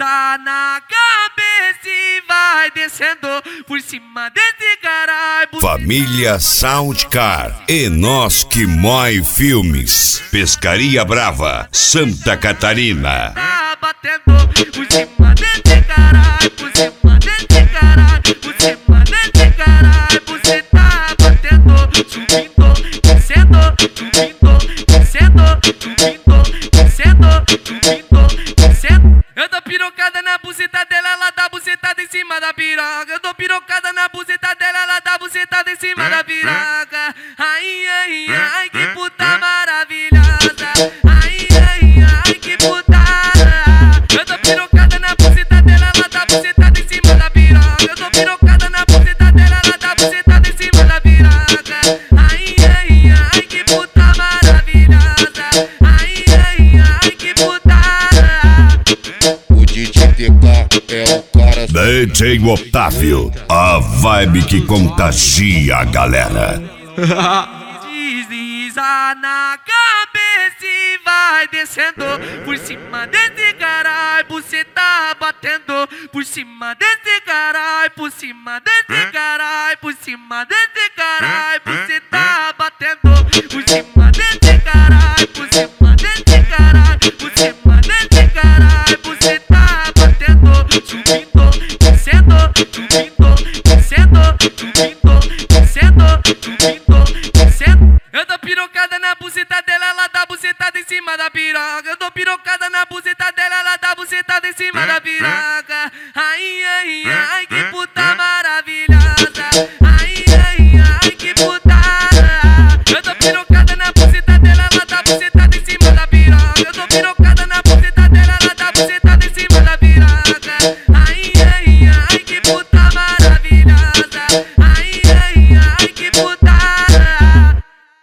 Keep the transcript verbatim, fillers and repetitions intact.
desliza na cabeça e vai descendo por cima desse caralho. Família Soundcar, Enoski Moi Filmes, Pescaria Brava, Santa Catarina. Tá batendo por cima desse caralho, por cima desse caralho, por cima desse caralho. Você tá batendo, subindo, descendo, subindo, descendo, subindo, descendo, subindo, descendo. Eu tô pirocada na buceta dela, ela dá bucetada em cima da piroca. Eu tô pirocada na buceta dela, ela dá bucetada em cima da piroca. Ai, ai, ai, que puta maravilhosa. Ai, ai, ai, que puta. Eu tô pirocada na buceta dela, ela dá bucetada em cima da piroca. Eu tô pirocada na buceta dela, ela dá bucetada em cima da piroca. Ai, ai, ai, que puta maravilhosa. Ai, ai, ai, que puta. O D J T K é o cara. D J Otávio, a vibe que contagia a galera. Desliza na cabeça e vai descendo por cima desse caralho. Você tá batendo por cima desse caralho, por cima desse caralho, por cima desse caralho. Você tá batendo por cima desse caralho, por cima desse caralho, por cima desse caralho. Você tá batendo, subindo, descendo, subindo, descendo, subindo, descendo, subindo, descendo. Eu tô pirocada na buceta dela, ela dá bucetada em cima da piroca. Eu tô pirocada na buceta dela, ela dá bucetada em cima da piroca. Ai, ai, ai.